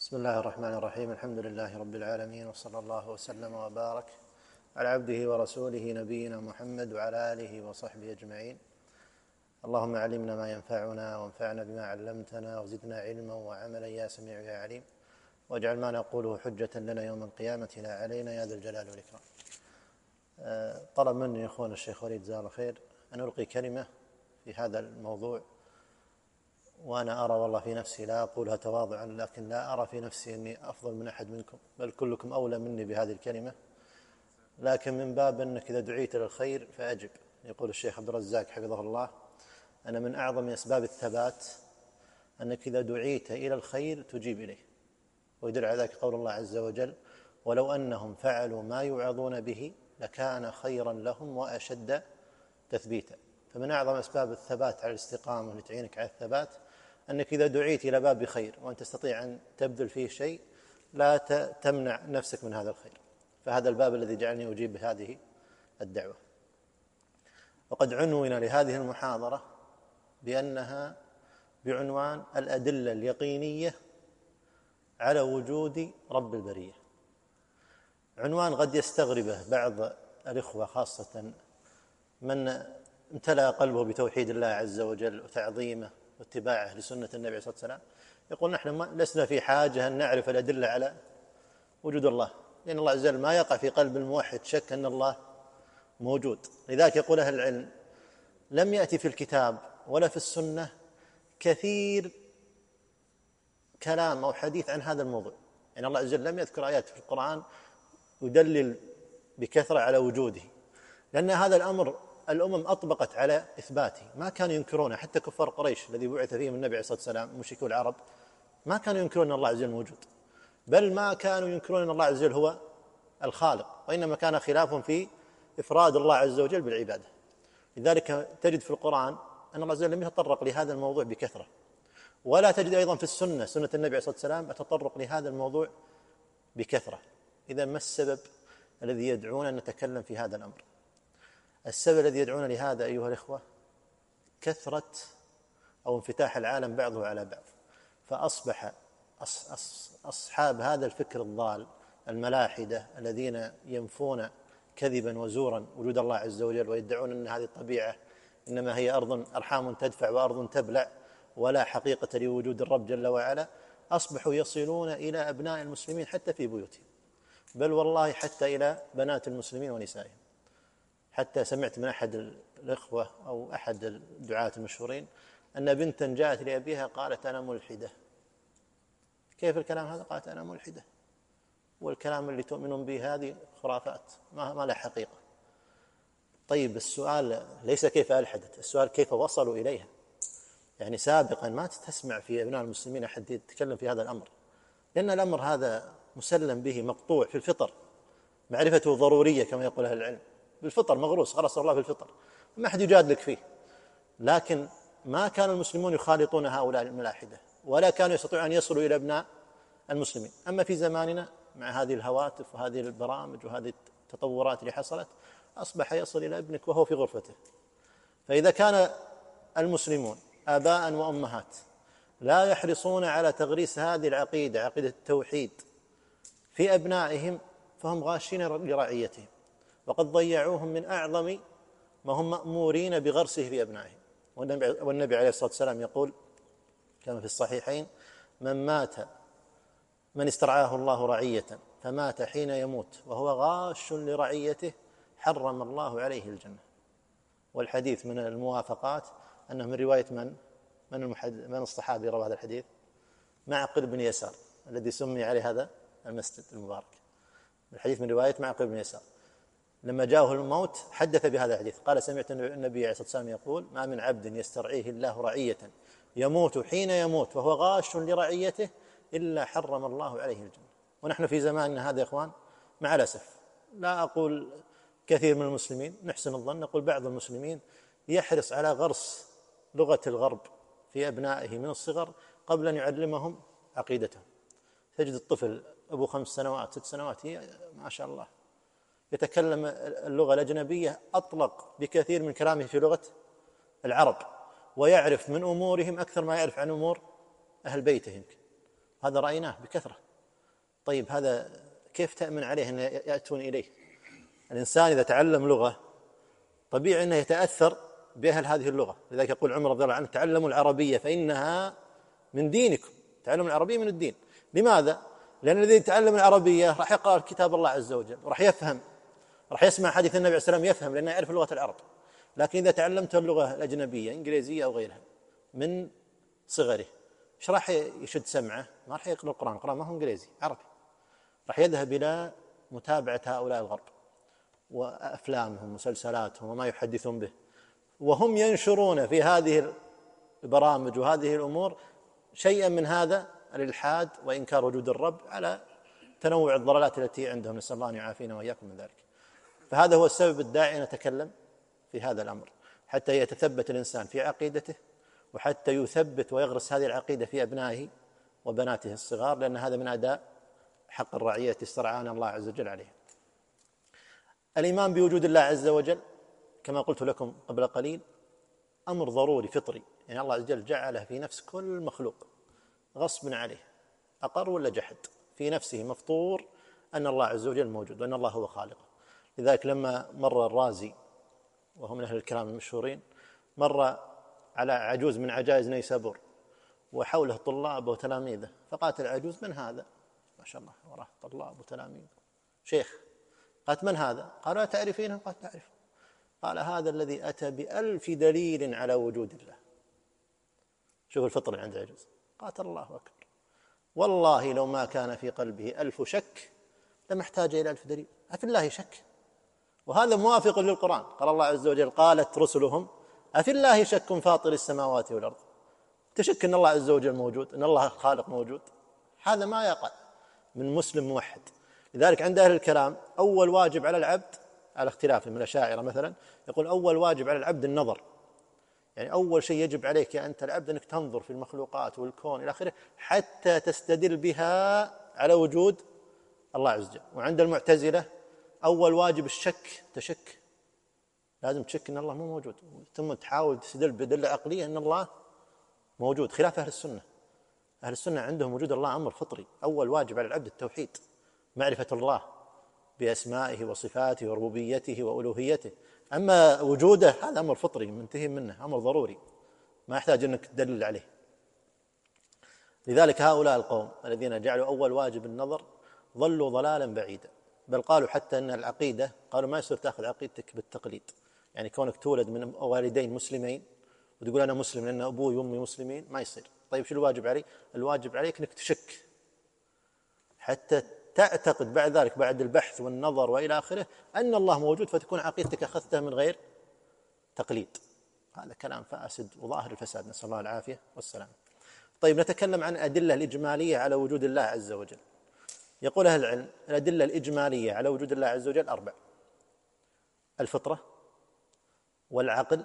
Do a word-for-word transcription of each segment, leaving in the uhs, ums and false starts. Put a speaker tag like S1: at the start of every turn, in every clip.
S1: بسم الله الرحمن الرحيم. الحمد لله رب العالمين، وصلى الله وسلم وبارك على عبده ورسوله نبينا محمد وعلى آله وصحبه أجمعين. اللهم علمنا ما ينفعنا وانفعنا بما علمتنا وزدنا علما وعملا يا سميع يا عليم، واجعل ما نقوله حجة لنا يوم القيامة لا علينا يا ذا الجلال والإكرام. طلب مني أخونا الشيخ وليد جزاه الله خير أن ألقي كلمة في هذا الموضوع، وأنا أرى والله في نفسي، لا أقولها تواضعا، لكن لا أرى في نفسي أني أفضل من أحد منكم، بل كلكم أولى مني بهذه الكلمة، لكن من باب أنك إذا دعيت للخير فأجب. يقول الشيخ عبد الرزاق حفظه الله: أنا من أعظم أسباب الثبات أنك إذا دعيت إلى الخير تجيب إليه. ويدل على ذلك قول الله عز وجل: ولو أنهم فعلوا ما يوعظون به لكان خيرا لهم وأشد تثبيتا. فمن أعظم أسباب الثبات على الاستقامة لتعينك على الثبات أنك إذا دعيت إلى باب خير وأن تستطيع أن تبذل فيه شيء لا تمنع نفسك من هذا الخير. فهذا الباب الذي جعلني أجيب بهذه الدعوة. وقد عنون لهذه المحاضرة بأنها بعنوان الأدلة اليقينية على وجود رب البرية. عنوان قد يستغربه بعض الإخوة، خاصة من امتلأ قلبه بتوحيد الله عز وجل وتعظيمه واتباعه لسنة النبي صلى الله عليه وسلم، يقول نحن لسنا في حاجة أن نعرف الأدلة على وجود الله، لأن الله عز وجل ما يقع في قلب الموحد شك أن الله موجود. لذلك يقول أهل العلم: لم يأتي في الكتاب ولا في السنة كثير كلام أو حديث عن هذا الموضوع. يعني الله عز وجل لم يذكر آيات في القرآن يدلل بكثرة على وجوده، لأن هذا الأمر الأمم أطبقت على إثباته، ما كانوا ينكرونه. حتى كفار قريش الذي بعث فيهم النبي عليه الصلاة والسلام، مشركو العرب، ما كانوا ينكرون أن الله عز وجل موجود، بل ما كانوا ينكرون أن الله عز وجل هو الخالق، وإنما كان خلافهم في إفراد الله عز وجل بالعبادة. لذلك تجد في القرآن أن الله عز وجل لم يتطرق لهذا الموضوع بكثرة، ولا تجد أيضا في السنة سنة النبي عليه الصلاة والسلام التطرق لهذا الموضوع بكثرة. إذا ما السبب الذي يدعونا أن نتكلم في هذا الأمر؟ السبب الذي يدعونا لهذا أيها الإخوة كثرة أو انفتاح العالم بعضه على بعض، فأصبح أصحاب هذا الفكر الضال الملاحدة الذين ينفون كذبا وزورا وجود الله عز وجل، ويدعون أن هذه الطبيعة إنما هي أرض أرحام تدفع وأرض تبلع ولا حقيقة لوجود الرب جل وعلا، أصبحوا يصلون إلى أبناء المسلمين حتى في بيوتهم، بل والله حتى إلى بنات المسلمين ونسائهم. حتى سمعت من أحد الإخوة أو أحد الدعاة المشهورين أن بنتا جاءت لأبيها قالت أنا ملحدة. كيف الكلام هذا؟ قالت أنا ملحدة، والكلام اللي تؤمنون به هذه خرافات ما, ما له حقيقة. طيب السؤال ليس كيف ألحدت، السؤال كيف وصلوا إليها. يعني سابقا ما تسمع في أبناء المسلمين أحد يتكلم في هذا الأمر، لأن الأمر هذا مسلم به مقطوع في الفطر، معرفته ضرورية كما يقول أهل العلم، بالفطر مغروس، خلاص الله في الفطر، ما أحد يجادلك فيه. لكن ما كان المسلمون يخالطون هؤلاء الملاحدة، ولا كانوا يستطيعون أن يصلوا إلى أبناء المسلمين. أما في زماننا مع هذه الهواتف وهذه البرامج وهذه التطورات اللي حصلت، أصبح يصل إلى ابنك وهو في غرفته. فإذا كان المسلمون آباء وأمهات لا يحرصون على تغريس هذه العقيدة، عقيدة التوحيد، في أبنائهم، فهم غاشين لرعيتهم، وقد ضيعوهم من أعظم ما هم مأمورين بغرسه في أبنائهم. والنبي عليه الصلاة والسلام يقول كما في الصحيحين: من مات من استرعاه الله رعية فمات حين يموت وهو غاش لرعيته حرم الله عليه الجنة. والحديث من الموافقات أنه من رواية من من, المحد... من الصحابي روى هذا الحديث؟ معقل بن يسار، الذي سمي عليه هذا المسجد المبارك. الحديث من رواية معقل بن يسار، لما جاءه الموت حدث بهذا الحديث، قال: سمعت النبي عليه الصلاة والسلام يقول: ما من عبد يسترعيه الله رعية يموت حين يموت وهو غاش لرعيته إلا حرم الله عليه الجنة. ونحن في زماننا هذا يا إخوان مع الأسف، لا أقول كثير من المسلمين، نحسن الظن، نقول بعض المسلمين يحرص على غرس لغة الغرب في أبنائه من الصغر قبل أن يعلمهم عقيدتهم. تجد الطفل أبو خمس سنوات ست سنوات هي ما شاء الله يتكلم اللغة الأجنبية أطلق بكثير من كلامه في لغة العرب، ويعرف من أمورهم أكثر ما يعرف عن أمور أهل بيته يمكن. هذا رأيناه بكثرة. طيب هذا كيف تأمن عليه أن يأتون إليه؟ الإنسان إذا تعلم لغة طبيعي أنه يتأثر بأهل هذه اللغة. لذلك يقول عمر رضي الله عنه: تعلموا العربية فإنها من دينكم. تعلم العربية من الدين. لماذا؟ لأن الذي يتعلم العربية راح يقرأ كتاب الله عز وجل وراح يفهم، راح يسمع حديث النبي عليه الصلاة والسلام يفهم لأنه يعرف لغة العرب. لكن إذا تعلمت اللغة الأجنبية إنجليزية أو غيرها من صغره، إيش راح يشد سمعه؟ ما راح يقرأ القرآن. القرآن ما هو إنجليزي، عربي. راح يذهب إلى متابعة هؤلاء الغرب وأفلامهم ومسلسلاتهم وما يحدثون به، وهم ينشرون في هذه البرامج وهذه الأمور شيئا من هذا الإلحاد وإنكار وجود الرب على تنوع الضلالات التي عندهم، نسأل الله أن يعافينا وإياكم من ذلك. فهذا هو السبب الداعي أن نتكلم في هذا الأمر، حتى يتثبت الإنسان في عقيدته، وحتى يثبت ويغرس هذه العقيدة في أبنائه وبناته الصغار، لأن هذا من أداء حق الرعية استرعانا الله عز وجل عليه. الإيمان بوجود الله عز وجل كما قلت لكم قبل قليل أمر ضروري فطري، يعني الله عز وجل جعله في نفس كل مخلوق غصب عليه، أقر ولا جحد، في نفسه مفطور أن الله عز وجل موجود وأن الله هو خالقه. لذلك لما مر الرازي وهو من أهل الكلام المشهورين، مر على عجوز من عجائز نيسابور وحوله طلاب وتلاميذه، فقالت العجوز: من هذا؟ ما شاء الله وراه طلاب وتلاميذ شيخ. قالت: من هذا؟ قالوا: تعرفينه؟ قالت: تعرف. قال: هذا الذي أتى بألف دليل على وجود الله. شوف الفطر عند العجوز. قالت: الله أكبر، والله لو ما كان في قلبه ألف شك لما احتاج إلى ألف دليل. أفي الله شك؟ وهذا موافق للقرآن. قال الله عز وجل: قالت رسلهم أفي الله شك فاطر السماوات والأرض. تشك أن الله عز وجل موجود، أن الله خالق موجود؟ هذا ما يقع من مسلم موحد. لذلك عند أهل الكلام أول واجب على العبد، على اختلاف من الأشاعرة مثلا، يقول أول واجب على العبد النظر. يعني أول شيء يجب عليك يا أنت العبد أنك تنظر في المخلوقات والكون إلى آخره حتى تستدل بها على وجود الله عز وجل. وعند المعتزلة أول واجب الشك، تشك، لازم تشك أن الله مو موجود، ثم تحاول تستدل بدلة عقلية أن الله موجود، خلاف أهل السنة. أهل السنة عندهم وجود الله أمر فطري. أول واجب على العبد التوحيد، معرفة الله بأسمائه وصفاته وربوبيته وألوهيته. أما وجوده هذا أمر فطري منتهي منه، أمر ضروري ما يحتاج أنك تدلل عليه. لذلك هؤلاء القوم الذين جعلوا أول واجب النظر ضلوا ضلالا بعيدا، بل قالوا حتى أن العقيدة، قالوا ما يصير تأخذ عقيدتك بالتقليد، يعني كونك تولد من والدين مسلمين وتقول أنا مسلم لأن أبوي وأمي مسلمين، ما يصير. طيب شو الواجب علي؟ الواجب عليك أنك تشك حتى تعتقد بعد ذلك بعد البحث والنظر وإلى آخره أن الله موجود، فتكون عقيدتك أخذتها من غير تقليد. هذا كلام فاسد وظاهر الفساد، نسأل الله العافية والسلام. طيب نتكلم عن الأدلة الإجمالية على وجود الله عز وجل. يقول أهل العلم الأدلة الإجمالية على وجود الله عز وجل أربع: الفطرة والعقل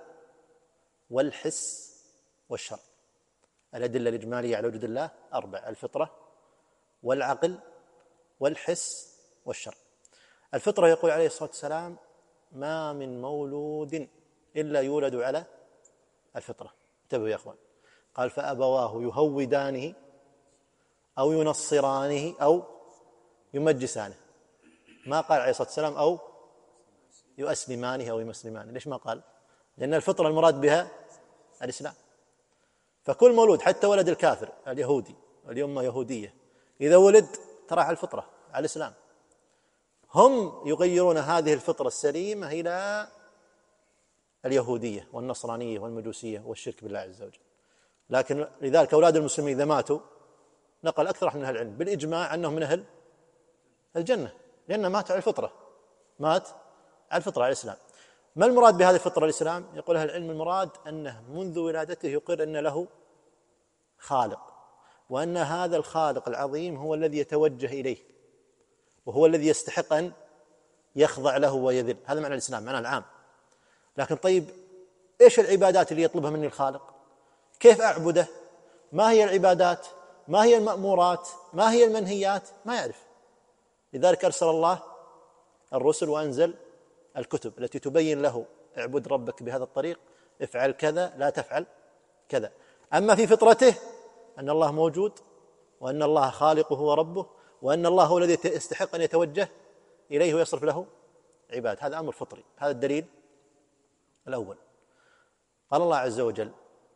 S1: والحس والشرع. الأدلة الإجمالية على وجود الله أربع: الفطرة والعقل والحس والشرع. الفطرة يقول عليه الصلاة والسلام: ما من مولود إلا يولد على الفطرة. انتبهوا يا أخوان، قال: فأبواه يهودانه أو ينصرانه أو يمجسانه. ما قال عليه الصلاة والسلام أو يؤسلمانه أو يمسلمانه. ليش ما قال؟ لأن الفطرة المراد بها الإسلام. فكل مولود حتى ولد الكافر اليهودي واليمة يهودية إذا ولد ترى على الفطرة، على الإسلام. هم يغيرون هذه الفطرة السليمة إلى اليهودية والنصرانية والمجوسية والشرك بالله عز وجل. لكن لذلك أولاد المسلمين إذا ماتوا، نقل أكثر من أهل العلم بالإجماع أنهم من أهل الجنة، لأن مات على الفطرة، مات على الفطرة على الإسلام. ما المراد بهذه الفطرة الإسلام؟ يقول أهل العلم المراد أنه منذ ولادته يقر أن له خالق، وأن هذا الخالق العظيم هو الذي يتوجه إليه وهو الذي يستحق أن يخضع له ويذل. هذا معنى الإسلام، معنى العام. لكن طيب إيش العبادات اللي يطلبها مني الخالق؟ كيف أعبده؟ ما هي العبادات؟ ما هي المأمورات؟ ما هي المنهيات؟ ما يعرف. لذلك أرسل الله الرسل وأنزل الكتب التي تبين له: اعبد ربك بهذا الطريق، افعل كذا، لا تفعل كذا. أما في فطرته أن الله موجود وأن الله خالقه وربه، وأن الله هو الذي يستحق أن يتوجه إليه ويصرف له عباد. هذا أمر فطري. هذا الدليل الأول. قال الله عز وجل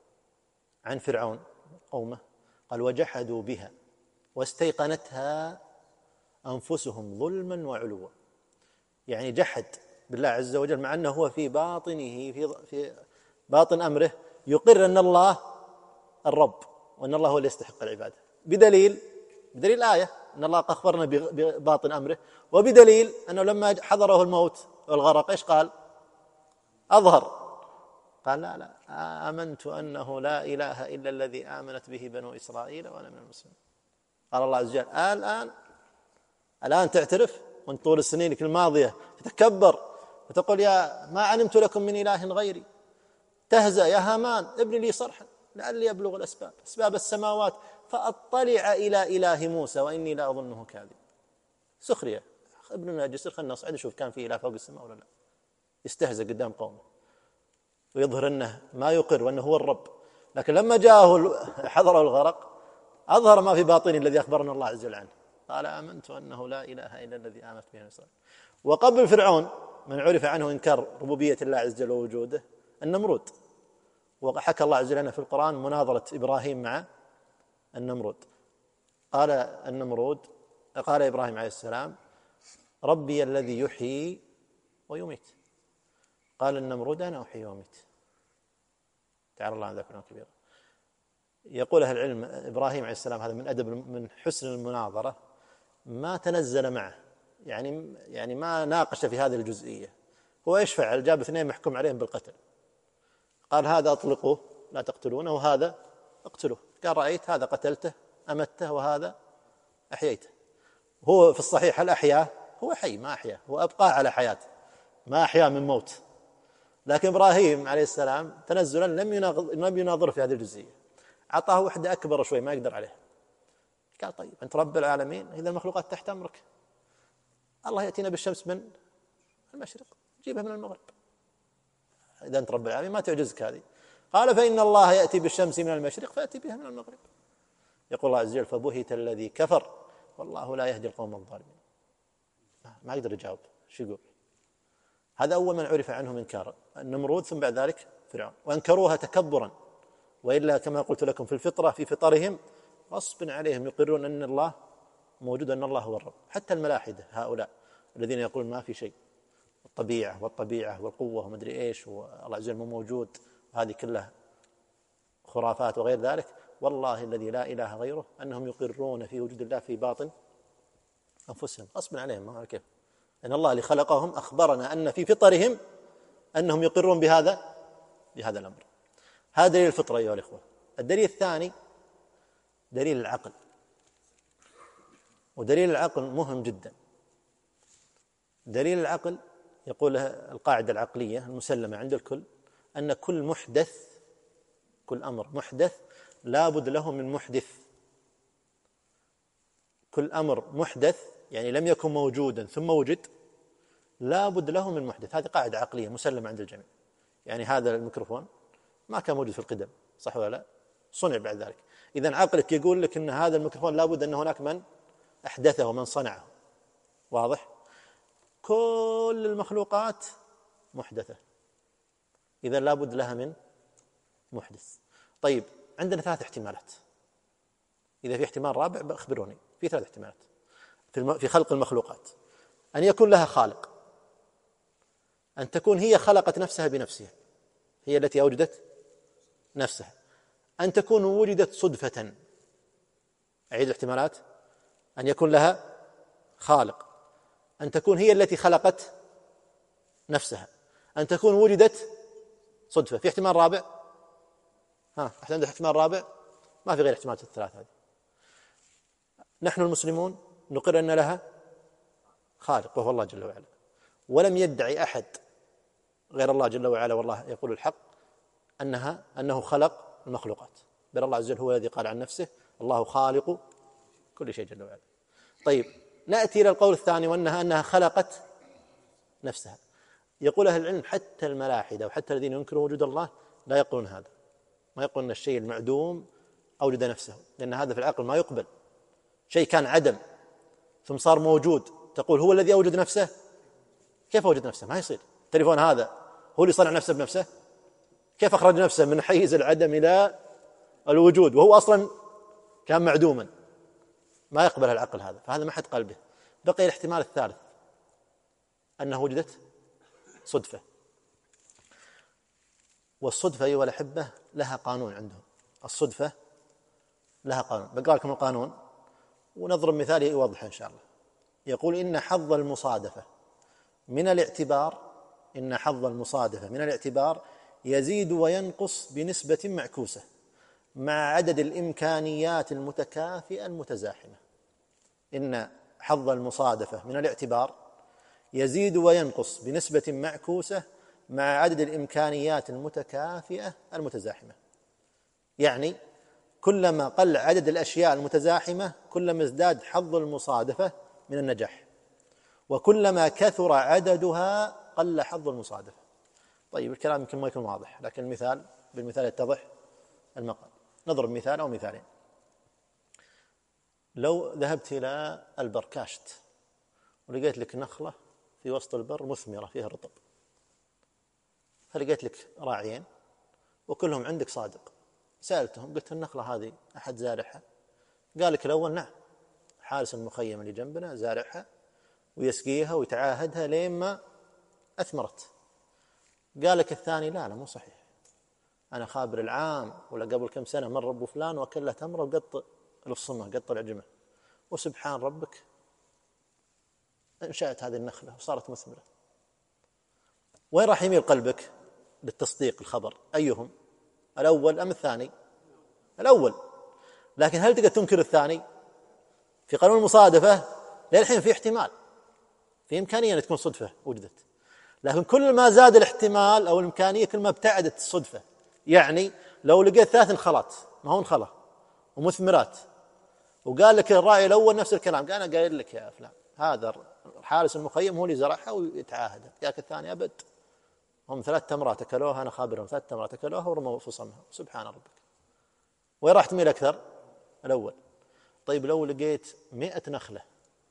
S1: عن فرعون قومه قال وجحدوا بها واستيقنتها أنفسهم ظلما وعلوا، يعني جحد بالله عز وجل مع أنه هو في باطنه في في باطن أمره يقر أن الله الرب وأن الله هو اللي يستحق العبادة، بدليل بدليل آية أن الله أخبرنا بباطن أمره، وبدليل أنه لما حضره الموت والغرق إيش قال؟ أظهر، قال لا لا آمنت أنه لا إله إلا الذي آمنت به بنو إسرائيل وأنا من المسلمين. قال الله عز وجل الآن الآن تعترف وانت طول السنين الماضية تتكبر وتقول يا ما علمت لكم من إله غيري، تهزأ يا هامان ابن لي صرحا لعلي أبلغ الأسباب أسباب السماوات فأطلع إلى إله موسى وإني لا أظنه كاذب. سخرية، ابننا جسر خلنا نصعد نشوف كان في إله فوق السماء ولا لا. يستهزأ قدام قومه ويظهر أنه ما يقر وأنه هو الرب، لكن لما جاءه حضره الغرق أظهر ما في باطنه الذي أخبرنا الله عز وجل عنه، قال آمنت أنه لا إله إلا الذي آمنت به إسرائيل. وقبل فرعون من عرف عنه إنكار ربوبية الله عز وجل ووجوده النمرود، وحكى الله عز وجل في القرآن مناظرة إبراهيم مع النمرود. قال النمرود قال إبراهيم عليه السلام ربي الذي يحيي ويميت. قال النمرود أنا أحيي وأميت. تعالى الله عن ذاك الكبير. يقول أهل العلم إبراهيم عليه السلام هذا من أدب من حسن المناظرة ما تنزل معه، يعني يعني ما ناقش في هذه الجزئية. هو إيش فعل؟ جاب اثنين محكوم عليهم بالقتل، قال هذا أطلقوه لا تقتلونه وهذا اقتلوه. قال رأيت هذا قتلته أمته وهذا أحييته. هو في الصحيح هل أحياه؟ هو حي ما أحياه، هو أبقى على حياته ما أحياه من موت. لكن إبراهيم عليه السلام تنزلا لم يناظر في هذه الجزئية، أعطاه وحدة أكبر شوي ما يقدر عليه. قال طيب أنت رب العالمين إذا المخلوقات تحت أمرك، الله يأتينا بالشمس من المشرق جيبها من المغرب، إذا أنت رب العالمين ما تعجزك هذه. قال فإن الله يأتي بالشمس من المشرق فأتي بها من المغرب. يقول الله عز وجل فبهت الذي كفر والله لا يهدي القوم الظالمين. ما يقدر يجاوب شو يقول. هذا أول من عرف عنهم إنكارا النمرود، ثم بعد ذلك فرعون، وأنكروها تكبرا، وإلا كما قلت لكم في الفطرة في فطرهم غصب عليهم يقرون أن الله موجود أن الله هو الرب. حتى الملاحدة هؤلاء الذين يقولون ما في شيء، الطبيعة والطبيعة والقوة ومدري إيش والله عز وجل مو موجود، هذه كلها خرافات وغير ذلك، والله الذي لا إله غيره أنهم يقرون في وجود الله في باطن أنفسهم غصب عليهم. ما كيف أن الله اللي خلقهم أخبرنا أن في فطرهم أنهم يقرون بهذا بهذا الأمر. هذا دليل الفطرة أيها الإخوة. الدليل الثاني دليل العقل، ودليل العقل مهم جدا. دليل العقل يقول القاعدة العقلية المسلمة عند الكل أن كل محدث كل أمر محدث لا بد له من محدث. كل أمر محدث يعني لم يكن موجودا ثم وجد لا بد له من محدث. هذه قاعدة عقلية مسلمة عند الجميع. يعني هذا الميكروفون ما كان موجود في القدم صح ولا لا؟ صنع بعد ذلك. إذن عقلك يقول لك أن هذا الميكروفون لا بد أن هناك من أحدثه ومن صنعه. واضح؟ كل المخلوقات محدثة، إذن لا بد لها من محدث. طيب عندنا ثلاث احتمالات، إذا في احتمال رابع أخبروني. في ثلاث احتمالات في خلق المخلوقات: أن يكون لها خالق، أن تكون هي خلقت نفسها بنفسها، هي التي أوجدت نفسها، أن تكون وجدت صدفة. أعيد الاحتمالات: أن يكون لها خالق، أن تكون هي التي خلقت نفسها، أن تكون وجدت صدفة. في احتمال رابع؟ ها أحد عنده احتمال رابع؟ ما في غير احتمالات الثلاث هذه. نحن المسلمون نقر أن لها خالق وهو الله جل وعلا، ولم يدعي أحد غير الله جل وعلا والله يقول الحق أنها أنه خلق المخلوقات، بل الله عز وجل هو الذي قال عن نفسه الله خالق كل شيء جل وعلا. طيب نأتي إلى القول الثاني وأنها أنها خلقت نفسها. يقول أهل العلم حتى الملاحدة وحتى الذين ينكرون وجود الله لا يقولون هذا، ما يقولون الشيء المعدوم أوجد نفسه، لأن هذا في العقل ما يقبل. شيء كان عدم ثم صار موجود تقول هو الذي أوجد نفسه؟ كيف أوجد نفسه؟ ما يصير. التليفون هذا هو اللي صنع نفسه بنفسه؟ كيف أخرج نفسه من حيز العدم إلى الوجود وهو أصلا كان معدوما؟ ما يقبل العقل هذا، فهذا ما حد قلبه. بقي الاحتمال الثالث أنه وجدت صدفة، والصدفة أيها الأحبة لها قانون عندهم. الصدفة لها قانون، بقرأ لكم القانون ونضرب مثال يوضح إن شاء الله. يقول إن حظ المصادفة من الاعتبار إن حظ المصادفة من الاعتبار يزيد وينقص بنسبة معكوسة مع عدد الإمكانيات المتكافئة المتزاحمة. إن حظ المصادفة من الاعتبار يزيد وينقص بنسبة معكوسة مع عدد الإمكانيات المتكافئة المتزاحمة. يعني كلما قل عدد الأشياء المتزاحمة كلما ازداد حظ المصادفة من النجاح، وكلما كثر عددها قل حظ المصادفة. طيب الكلام يمكن ما يكون واضح، لكن المثال بالمثال يتضح المقال. نضرب مثال أو مثالين. لو ذهبت إلى البر كاشت ولقيت لك نخلة في وسط البر مثمرة فيها رطب، فلقيت لك راعيين وكلهم عندك صادق، سألتهم قلت النخلة هذه أحد زارعها؟ قال لك الأول نعم، حارس المخيم اللي جنبنا زارعها ويسقيها ويتعاهدها لين ما أثمرت. قال لك الثاني لا لا مو صحيح، أنا خابر العام ولا قبل كم سنة مر أبو فلان وأكلها تمرة وقط الصمة قط العجمة، وسبحان ربك انشأت هذه النخلة وصارت مثمرة. وين راح يميل قلبك للتصديق الخبر؟ أيهم، الأول أم الثاني؟ الأول. لكن هل تقدر تنكر الثاني؟ في قانون المصادفة للحين في احتمال، في إمكانية أن تكون صدفة وجدت، لكن كل ما زاد الاحتمال أو الإمكانية كل ما ابتعدت الصدفة. يعني لو لقيت ثلاث نخلات ما هو نخلة ومثمرات وقال لك الراعي الأول نفس الكلام، قال أنا قايل لك يا فلان هذا حارس المخيم هو اللي زرعها ويتعاهد، قالك الثاني أبد هم ثلاث تمرات أكلوها أنا خابرهم ثلاث تمرات أكلوها ورموا في صمها، سبحان ربك. وين راح تميل أكثر؟ الأول. طيب لو لقيت مئة نخلة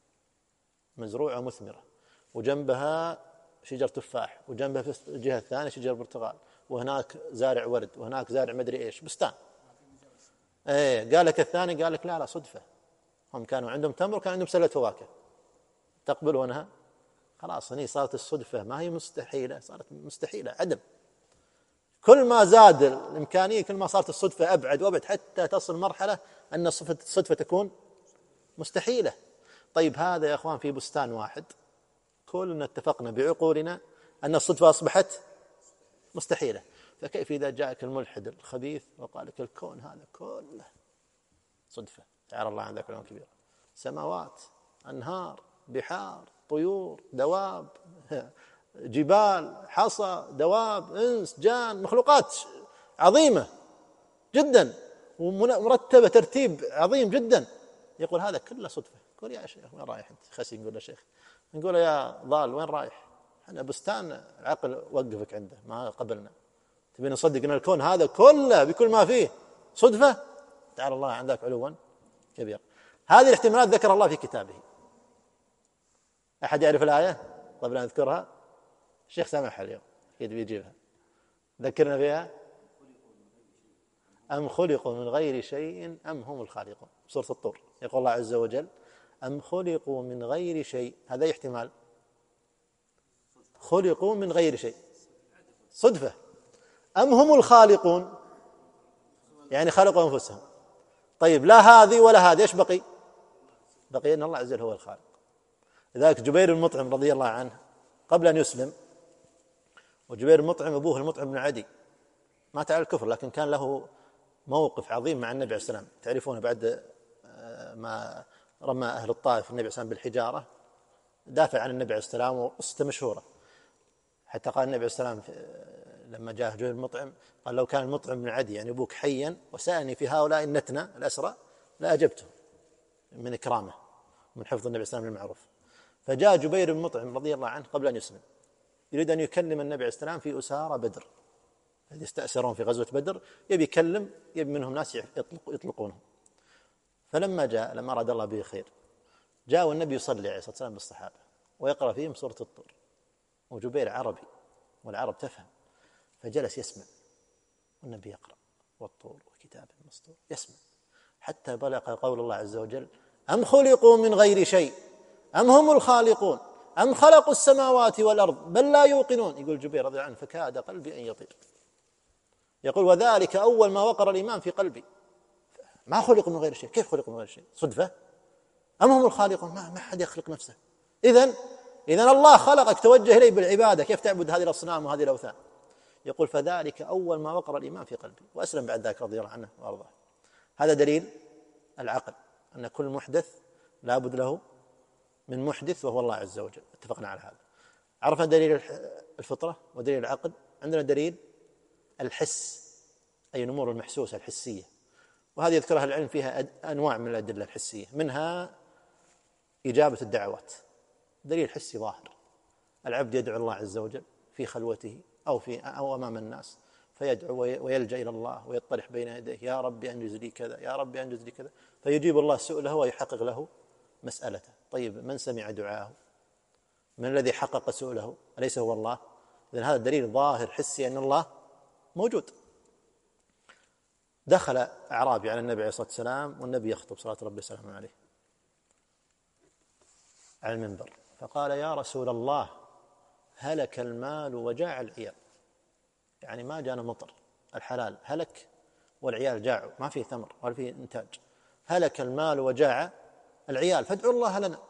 S1: مزروعة مثمرة وجنبها شجر تفاح وجنبها في الجهة الثانية شجر برتقال وهناك زارع ورد وهناك زارع مدري إيش بستان، ايه قال لك الثاني قال لك لا لا صدفة، هم كانوا عندهم تمر وكان عندهم سلة فواكه، تقبلونها؟ خلاص هني صارت الصدفة ما هي مستحيلة، صارت مستحيلة عدم. كل ما زاد الإمكانية كل ما صارت الصدفة أبعد وأبعد حتى تصل مرحلة أن الصدفة تكون مستحيلة. طيب هذا يا أخوان في بستان واحد كلنا اتفقنا بعقولنا أن الصدفة أصبحت مستحيلة، فكيف إذا جاءك الملحد الخبيث وقال لك الكون هذا كله صدفة؟ تعالى الله عن ذاك العلوم كبير، سماوات، أنهار، بحار، طيور، دواب، جبال، حصى، دواب، إنس، جان، مخلوقات عظيمة جدا ومرتبة ترتيب عظيم جدا، يقول هذا كله صدفة. يقول يا شيخ وين رايح أنت؟ خسي نقول له شيخ، نقول له يا ضال وين رايح؟ احنا بستان العقل وقفك عنده ما قبلنا، تبين نصدق ان الكون هذا كله بكل ما فيه صدفة؟ تعالى الله عن ذاك علوا كبير. هذه الاحتمالات ذكر الله في كتابه. أحد يعرف الآية قبل أن أذكرها؟ الشيخ سامح اليوم أكيد بيجيبها، ذكرنا فيها. أم خلقوا من غير شيء أم هم الخالقون، سورة الطور. يقول الله عز وجل أم خلقوا من غير شيء، هذا احتمال، خلقوا من غير شيء صدفة، أم هم الخالقون يعني خلقوا أنفسهم. طيب لا هذه ولا هذه، إيش بقي؟ بقي أن الله عز وجل هو الخالق. لذلك جبير المطعم رضي الله عنه قبل أن يسلم، وجبير المطعم أبوه المطعم بن عدي مات على الكفر، لكن كان له موقف عظيم مع النبي عليه السلام. تعرفون بعد ما رمى أهل الطائف النبي عليه السلام بالحجارة دافع عن النبي عليه السلام، وقصته مشهورة، حتى قال النبي عليه السلام لما جاء جبير المطعم قال لو كان المطعم بن عدي يعني أبوك حيا وسألني في هؤلاء النتنة الأسرى لا أجبته، من إكرامه من حفظ النبي عليه السلام للمعروف. فجاء جبير المطعم رضي الله عنه قبل أن يسلم يريد أن يكلم النبي عليه السلام في أسارى بدر الذي استأسرون في غزوة بدر، يبي يكلم، يبي منهم ناس يطلق يطلقونهم. فلما جاء لما أراد الله به خير جاء والنبي يصلي عليه الصلاة والسلام بالصحابة ويقرأ فيهم سورة الطور، وجبير عربي والعرب تفهم، فجلس يسمع والنبي يقرأ والطور وكتاب مسطور، يسمع حتى بلغ قول الله عز وجل: أم خلقوا من غير شيء أم هم الخالقون أم خلقوا السماوات والأرض بل لا يوقنون. يقول جبير رضي الله عنه: فكاد قلبي أن يطير. يقول: وذلك أول ما وقر الإيمان في قلبي. ما خلقوا من غير شيء، كيف خلقوا من غير شيء؟ صدفة؟ أم هم الخالقون؟ ما ما حد يخلق نفسه. إذن إذن الله خلقك توجه إليه بالعبادة، كيف تعبد هذه الأصنام وهذه الأوثان؟ يقول: فذلك أول ما وقر الإيمان في قلبي، وأسلم بعد ذلك رضي الله عنه وأرضاه. هذا دليل العقل أن كل محدث لا بد له من محدث وهو الله عز وجل. اتفقنا على هذا. عرفنا دليل الفطرة ودليل العقل، عندنا دليل الحس، أي الأمور المحسوسة الحسية، وهذه يذكرها العلم فيها أنواع من الأدلة الحسية، منها إجابة الدعوات، دليل حسي ظاهر. العبد يدعو الله عز وجل في خلوته أو في أو أمام الناس، فيدعو ويلجأ إلى الله ويطرح بين يديه: يا ربي أنجز لي كذا، يا ربي أنجز لي كذا، فيجيب الله سؤله ويحقق له مسألته. طيب من سمع دعاءه؟ من الذي حقق سؤله؟ أليس هو الله؟ إذن هذا دليل ظاهر حسي أن الله موجود. دخل أعرابي على النبي عليه الصلاة والسلام والنبي يخطب صلى الله عليه عليه على المنبر، فقال: يا رسول الله هلك المال وجاع العيال. يعني ما جانا مطر، الحلال هلك والعيال جاعوا، ما في ثمر ولا في إنتاج. هلك المال وجاع العيال فادعوا الله لنا.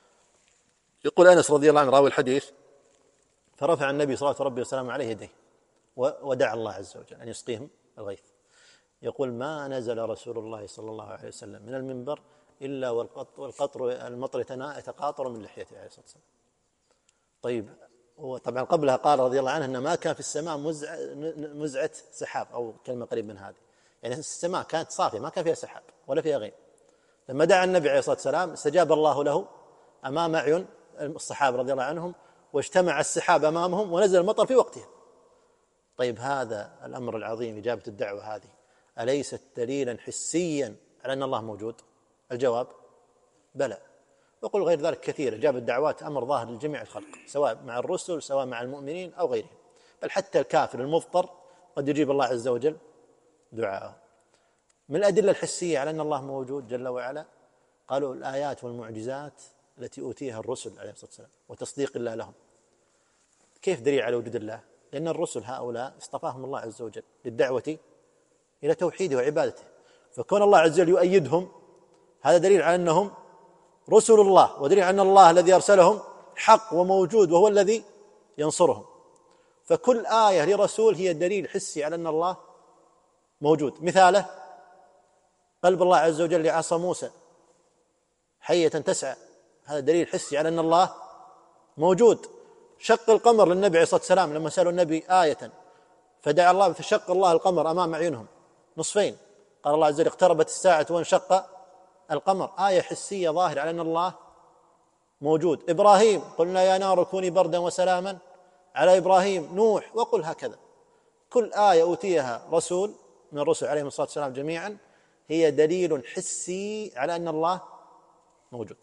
S1: يقول أنس رضي الله عنه راوي الحديث: فرفع النبي صلى الله عليه وسلم عليه يديه ودعا الله عز وجل أن يسقيهم الغيث. يقول: ما نزل رسول الله صلى الله عليه وسلم من المنبر إلا والقطر المطر يتقاطر من لحيته عليه الصلاة والسلام. طيب، وطبعا قبلها قال رضي الله عنه أن ما كان في السماء مزعة سحاب أو كلمة قريب من هذه، يعني السماء كانت صافية ما كان فيها سحاب ولا فيها غيم. لما دعا النبي عليه الصلاة والسلام استجاب الله له أمام أعين الصحابة رضي الله عنهم، واجتمع السحاب أمامهم ونزل المطر في وقتها. طيب، هذا الأمر العظيم إجابة الدعوة هذه أليست دليلا حسيا على أن الله موجود؟ الجواب: بلى. وقل غير ذلك كثير. إجابة الدعوات أمر ظاهر لجميع الخلق، سواء مع الرسل سواء مع المؤمنين أو غيرهم، بل حتى الكافر المضطر قد يجيب الله عز وجل دعاءه. من الأدلة الحسية على أن الله موجود جل وعلا قالوا الآيات والمعجزات التي أوتيها الرسل عليه الصلاة والسلام وتصديق الله لهم. كيف دليل على وجود الله؟ لأن الرسل هؤلاء اصطفاهم الله عز وجل للدعوة إلى توحيده وعبادته، فكون الله عز وجل يؤيدهم هذا دليل على أنهم رسل الله، ودليل على أن الله الذي أرسلهم حق وموجود وهو الذي ينصرهم. فكل آية لرسول هي دليل حسي على أن الله موجود. مثاله قلب الله عز وجل لعصا موسى حية تسعى، هذا دليل حسي على أن الله موجود. شق القمر للنبي عليه الصلاة والسلام لما سألوا النبي آية فدعا الله فشق الله القمر أمام أعينهم نصفين، قال الله عز وجل: اقتربت الساعة وانشق القمر. آية حسية ظاهرة على أن الله موجود. إبراهيم: قلنا يا نار كوني بردا وسلاما على إبراهيم. نوح، وقل هكذا. كل آية أوتيها رسول من الرسل عليهم الصلاة والسلام جميعا هي دليل حسي على أن الله موجود.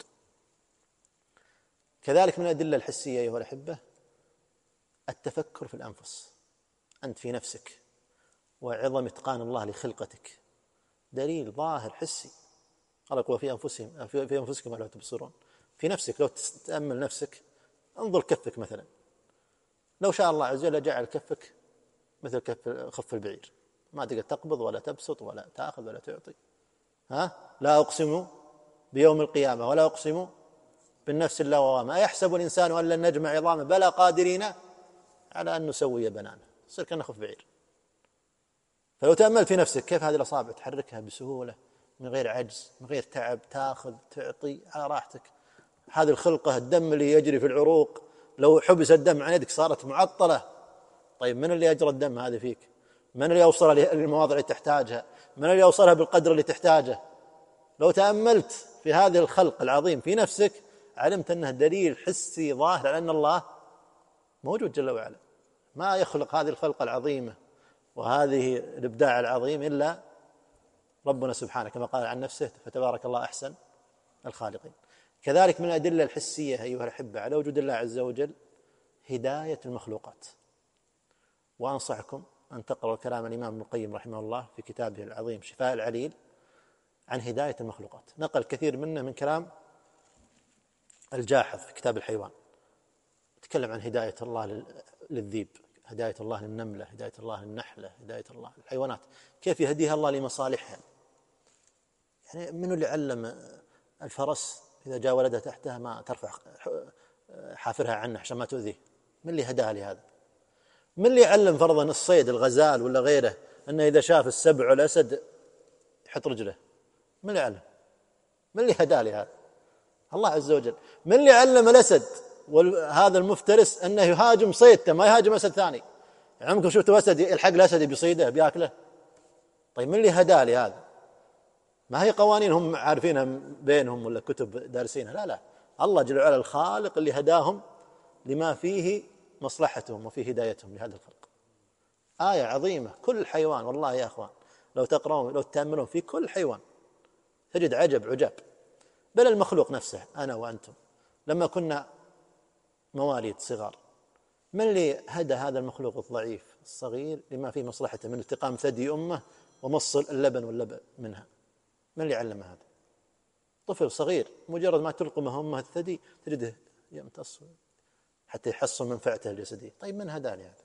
S1: كذلك من الأدلة الحسية أيها الأحبة التفكر في الأنفس، أنت في نفسك وعظم إتقان الله لخلقتك، دليل ظاهر حسي. قال: وفي أنفسهم في أنفسكم ولا تبصرون. في نفسك لو تتأمل نفسك، انظر كفك مثلا، لو شاء الله عز وجل جعل كفك مثل كف خف البعير، ما تقدر تقبض ولا تبسط ولا تأخذ ولا تعطي. ها؟ لا أقسم بيوم القيامة ولا أقسم بالنفس اللوامة، أيحسب الإنسان أن لن نجمع عظامه بلى قادرين على أن نسوي بنانه. يصير كأنه خف بعير. فلو تأمل في نفسك كيف هذه الأصابع تحركها بسهولة من غير عجز من غير تعب، تأخذ تعطي على راحتك. هذه الخلقة الدم اللي يجري في العروق لو حبس الدم عن يدك صارت معطلة. طيب من اللي يجرى الدم هذه فيك؟ من اللي يوصلها للمواضع اللي تحتاجها؟ من اللي يوصلها بالقدر اللي تحتاجه؟ لو تأملت في هذه الخلق العظيم في نفسك علمت أنه دليل حسي ظاهر على أن الله موجود جل وعلا. ما يخلق هذه الخلق العظيمة وهذه الإبداع العظيم إلا ربنا سبحانه كما قال عن نفسه فتبارك الله أحسن الخالقين. كذلك من الأدلة الحسية أيها الأحبة على وجود الله عز وجل هداية المخلوقات. وأنصحكم أن تقرأوا كلام الإمام ابن القيم رحمه الله في كتابه العظيم شفاء العليل عن هداية المخلوقات، نقل كثير منه من كلام الجاحظ في كتاب الحيوان، تكلم عن هداية الله للذيب، هداية الله للنملة، هداية الله للنحلة، هداية الله للحيوانات، كيف يهديها الله لمصالحها. يعني من اللي علم الفرس إذا جاء ولدها تحتها ما ترفع حافرها عنه عشان ما تؤذيه؟ من اللي هداها لهذا؟ من اللي يعلم فرضا الصيد الغزال ولا غيره أنه إذا شاف السبع والأسد يحط رجله؟ من اللي يعلم؟ من اللي هداه لهذا؟ الله عز وجل. من اللي علم الأسد وهذا المفترس أنه يهاجم صيدته ما يهاجم أسد ثاني؟ يعني عمركم شفتوا أسد يلحق الأسد بيصيده بياكله؟ طيب من اللي هداه لهذا؟ ما هي قوانين هم عارفينها بينهم ولا كتب دارسينها، لا لا، الله جل وعلا الخالق اللي هداهم لما فيه مصلحتهم وفيه هدايتهم لهذا الخلق. آية عظيمة. كل حيوان والله يا أخوان لو تقرأون لو تتأملون في كل حيوان تجد عجب عجاب، بل المخلوق نفسه أنا وأنتم لما كنا مواليد صغار من اللي هدى هذا المخلوق الضعيف الصغير لما فيه مصلحته من التقام ثدي أمه ومص اللبن واللبن منها؟ من اللي علم هذا؟ طفل صغير مجرد ما تلقمه أمه الثدي تجده يمتص حتى يحصل منفعته الجسدية. طيب من هدى لهذا؟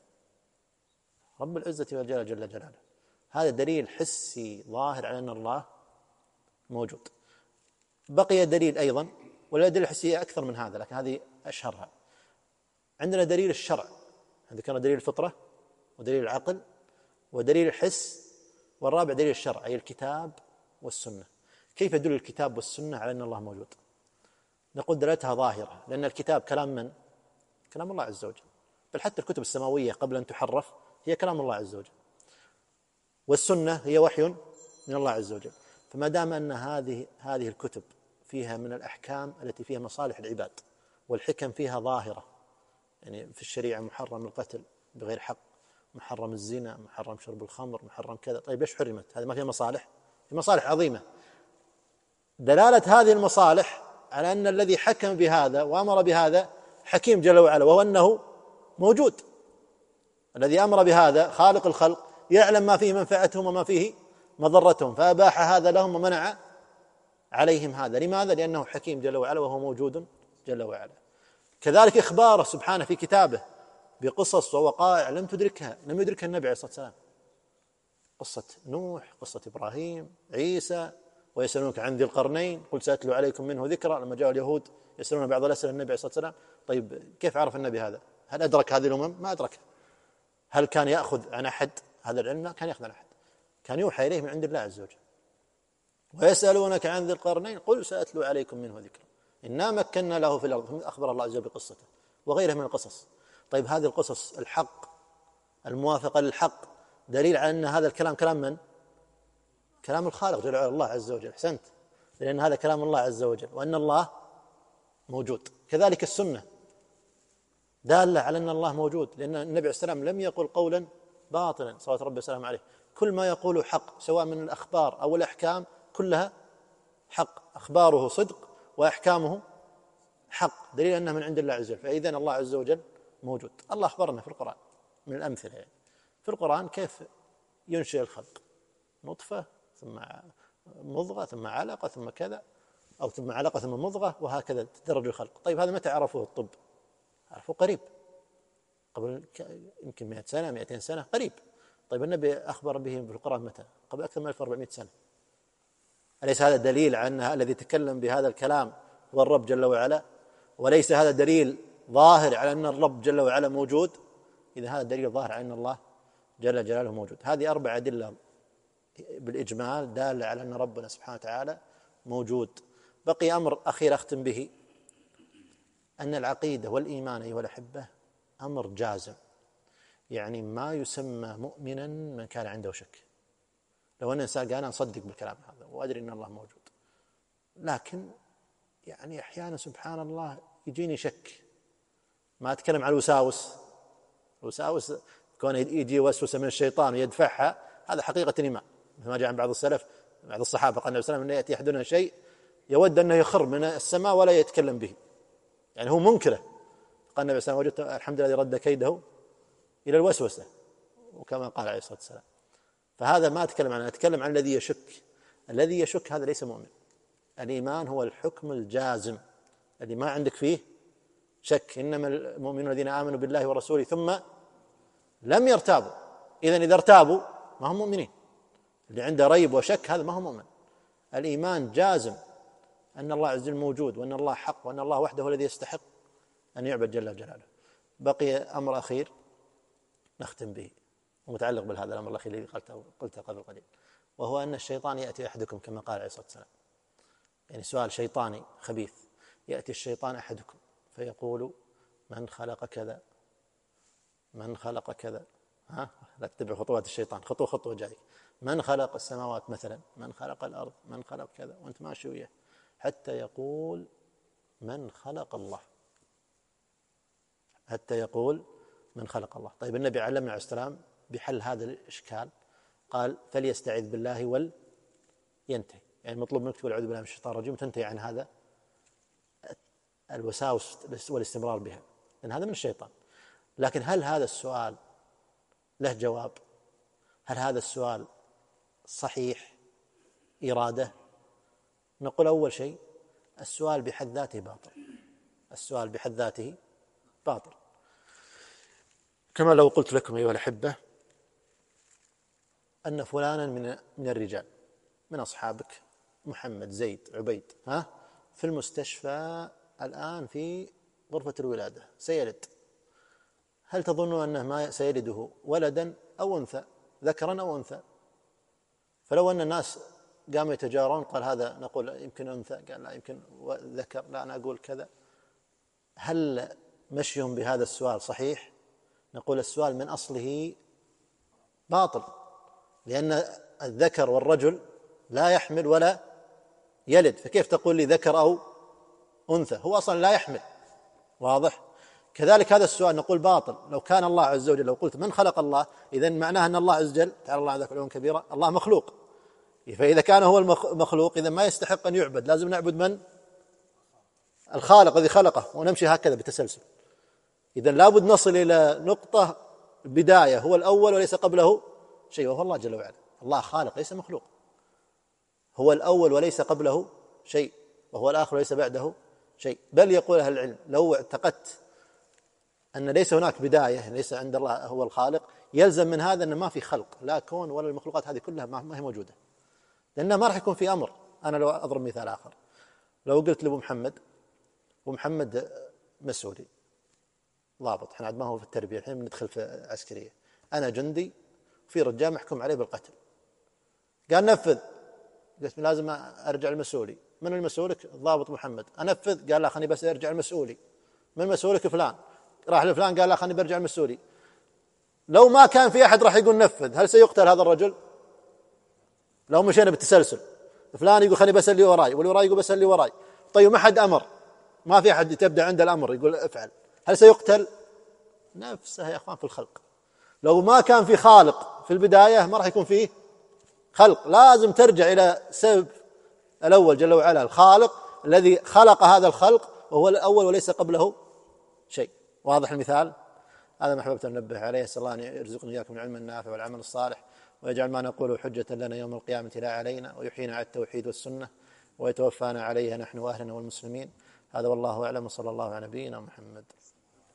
S1: رب العزة والجلال جل جلاله. هذا دليل حسي ظاهر على أن الله موجود. بقي دليل أيضا، والأدلة الحسية أكثر من هذا لكن هذه أشهرها. عندنا دليل الشرع، ذكرنا دليل الفطرة ودليل العقل ودليل الحس، والرابع دليل الشرع أي الكتاب والسنة. كيف يدل الكتاب والسنة على أن الله موجود؟ نقول دلالتها ظاهرة، لأن الكتاب كلام من؟ كلام الله عز وجل، بل حتى الكتب السماوية قبل أن تحرف هي كلام الله عز وجل، والسنة هي وحي من الله عز وجل. فما دام أن هذه هذه الكتب فيها من الأحكام التي فيها مصالح العباد والحكم فيها ظاهرة، يعني في الشريعة محرم القتل بغير حق، محرم الزنا، محرم شرب الخمر، محرم كذا، طيب ليش حرمت؟ هذه ما فيها مصالح؟ في مصالح عظيمة. دلالة هذه المصالح على أن الذي حكم بهذا وأمر بهذا حكيم جل وعلا، وهو أنه موجود. الذي أمر بهذا خالق الخلق يعلم ما فيه منفعتهم وما فيه مضرتهم، فأباح هذا لهم ومنع عليهم هذا. لماذا؟ لأنه حكيم جل وعلا وهو موجود جل وعلا. كذلك إخباره سبحانه في كتابه بقصص ووقائع لم تدركها لم يدركها النبي عليه الصلاة والسلام. قصة نوح، قصة إبراهيم، عيسى، ويسألونك عن ذي القرنين قل سأتلو عليكم منه ذكرى، لما جاء اليهود يسألون بعض الأسئلة النبي عليه الصلاة والسلام. طيب كيف عرف النبي هذا؟ هل أدرك هذه الأمم؟ ما أدركها. هل كان يأخذ عن أحد هذا العلم؟ لا كان يأخذ عن أحد، كان يوحى إليه من عند الله عز وجل. ويسألونك عن ذي القرنين قل سأتلو عليكم منه ذكرى إنا مكنا له في الأرض، أخبر الله عز وجل بقصته وغيرها من القصص. طيب هذه القصص الحق الموافقة للحق دليل على أن هذا الكلام كلام من؟ كلام الخالق جل وعلا الله عز وجل. أحسنت، لأن هذا كلام الله عز وجل وأن الله موجود. كذلك السنة دالة على أن الله موجود، لأن النبي عليه السلام لم يقل قولا باطلا صلوات ربي وسلامه عليه، كل ما يقوله حق سواء من الأخبار أو الأحكام كلها حق، أخباره صدق وأحكامه حق، دليل أنه من عند الله عز وجل. فإذن الله عز وجل موجود. الله أخبرنا في القرآن من الأمثلة يعني في القرآن كيف ينشئ الخلق، نطفة ثم مضغة ثم علقة ثم كذا، أو ثم علقة ثم مضغة، وهكذا تدرج الخلق. طيب هذا متى عرفوه الطب؟ عرفوه قريب، قبل يمكن مئة سنة مئتين سنة، قريب. طيب النبي أخبر به في القرآن متى؟ قبل أكثر من ألف وأربعمائة سنة. أليس هذا دليل على أن الذي تكلم بهذا الكلام هو الرب جل وعلا؟ وليس هذا دليل ظاهر على أن الرب جل وعلا موجود؟ إذا هذا دليل ظاهر على أن الله جل جلاله موجود. هذه أربع أدلة بالإجمال دالة على أن ربنا سبحانه وتعالى موجود. بقي أمر أخير أختم به، أن العقيدة والإيمان أيها الأحبة أمر جازم، يعني ما يسمى مؤمنا من كان عنده شك. لو أن إنسان قال أنا أصدق بالكلام هذا وأدري أن الله موجود، لكن يعني أحيانا سبحان الله يجيني شك. ما أتكلم عن الوساوس، الوساوس كون يجي وسوسة من الشيطان ويدفعها، هذا حقيقة الإيمان مثل ما جاء عن بعض السلف بعض الصحابة قال النبي صلى الله عليه وسلم: أن يأتي أحدنا شيء يود أنه يخر من السماء ولا يتكلم به، يعني هو منكره. قال النبي صلى الله عليه وسلم: وجدت الحمد لله رد كيده إلى الوسوسة، وكما قال عليه الصلاة والسلام. فهذا ما أتكلم عنه، أتكلم عن الذي يشك. الذي يشك هذا ليس مؤمن. الإيمان هو الحكم الجازم الذي ما عندك فيه شك. إنما المؤمنون الذين آمنوا بالله ورسوله ثم لم يرتابوا. إذن إذا ارتابوا ما هم مؤمنين. اللي عنده ريب وشك هذا ما هو مؤمن. الإيمان جازم أن الله عز وجل موجود، وأن الله حق، وأن الله وحده الذي يستحق أن يعبد جل جلاله. بقي أمر أخير نختم به ومتعلق بهذا الأمر الأخير الذي قلته قلته قبل قليل، وهو أن الشيطان يأتي أحدكم كما قال عليه الصلاة والسلام. يعني سؤال شيطاني خبيث. يأتي الشيطان أحدكم فيقول: من خلق كذا، من خلق كذا. ها لا تتبع خطوات الشيطان، خطوة خطوة جاي. من خلق السماوات مثلا، من خلق الأرض، من خلق كذا، وأنت ماشي وياه حتى يقول: من خلق الله، حتى يقول: من خلق الله. طيب النبي علمنا عليه السلام بحل هذا الإشكال، قال: فليستعذ بالله ولينتهي. يعني مطلوب منك تقول: أعوذ بالله من الشيطان الرجيم، وتنتهي عن هذا الوساوس والاستمرار بها، لأن هذا من الشيطان. لكن هل هذا السؤال له جواب؟ هل هذا السؤال صحيح إرادة؟ نقول أول شيء: السؤال بحد ذاته باطل. السؤال بحد ذاته باطل. كما لو قلت لكم أيها الأحبة أن فلانا من من الرجال من أصحابك، محمد، زيد، عبيد، ها في المستشفى الآن في غرفة الولادة سيلد. هل تظنون أنه ما سيلده ولدا أو أنثى، ذكرا أو أنثى؟ فلو أن الناس قاموا يتجارون، قال هذا نقول يمكن أنثى، قال لا يمكن ذكر، لا أنا أقول كذا، هل مشيهم بهذا السؤال صحيح؟ نقول السؤال من أصله باطل، لأن الذكر والرجل لا يحمل ولا يلد، فكيف تقول لي ذكر أو أنثى؟ هو أصلا لا يحمل. واضح؟ كذلك هذا السؤال نقول باطل. لو كان الله عز وجل، لو قلت من خلق الله، إذن معناه أن الله عز وجل تعالى الله عن ذلك علوا كبيرا، الله مخلوق. فإذا كان هو المخلوق إذن ما يستحق أن يعبد، لازم نعبد من؟ الخالق الذي خلقه، ونمشي هكذا بتسلسل. إذن لابد نصل إلى نقطة بداية، هو الأول وليس قبله شيء، وهو الله جل وعلا. الله خالق ليس مخلوق، هو الأول وليس قبله شيء، وهو الآخر وليس بعده شيء. بل يقول أهل العلم: لو اعتقدت أن ليس هناك بداية، ليس عند الله هو الخالق، يلزم من هذا أن ما في خلق، لا كون ولا المخلوقات هذه كلها ما هي موجودة، لأنها ما راح يكون في أمر. أنا لو أضرب مثال آخر، لو قلت لأبو محمد: ومحمد مسؤولي ضابط، احنا عاد ما هو في التربية، الحين بندخل في عسكرية، أنا جندي وفي رجال محكوم عليه بالقتل، قال نفذ، قلت لازم أرجع المسؤولي. من المسؤولك؟ ضابط محمد. أنفذ؟ قال لا خلني بس أرجع المسؤولي. من مسؤولك؟ فلان. راح لفلان قال لا خلني برجع المسؤولي. لو ما كان في أحد راح يقول نفذ، هل سيقتل هذا الرجل؟ لو مشينا بالتسلسل، فلان يقول خلني بس اللي وراي، واللي وراي يقول بس اللي وراي، طيب ما حد أمر، ما في أحد تبدأ عند الأمر يقول افعل، هل سيقتل؟ نفسه يا أخوان في الخلق. لو ما كان في خالق في البداية ما راح يكون فيه خلق، لازم ترجع إلى سبب الأول جل وعلا، الخالق الذي خلق هذا الخلق، وهو الأول وليس قبله شيء. واضح المثال؟ هذا ما أحببت أن ننبه عليه. أسأل الله أن يرزقنا إياكم العلم النافع والعمل الصالح، ويجعل ما نقوله حجة لنا يوم القيامة لا علينا، ويحيينا على التوحيد والسنة، ويتوفانا عليها نحن وأهلنا والمسلمين. هذا والله أعلم، صلى الله على نبينا محمد.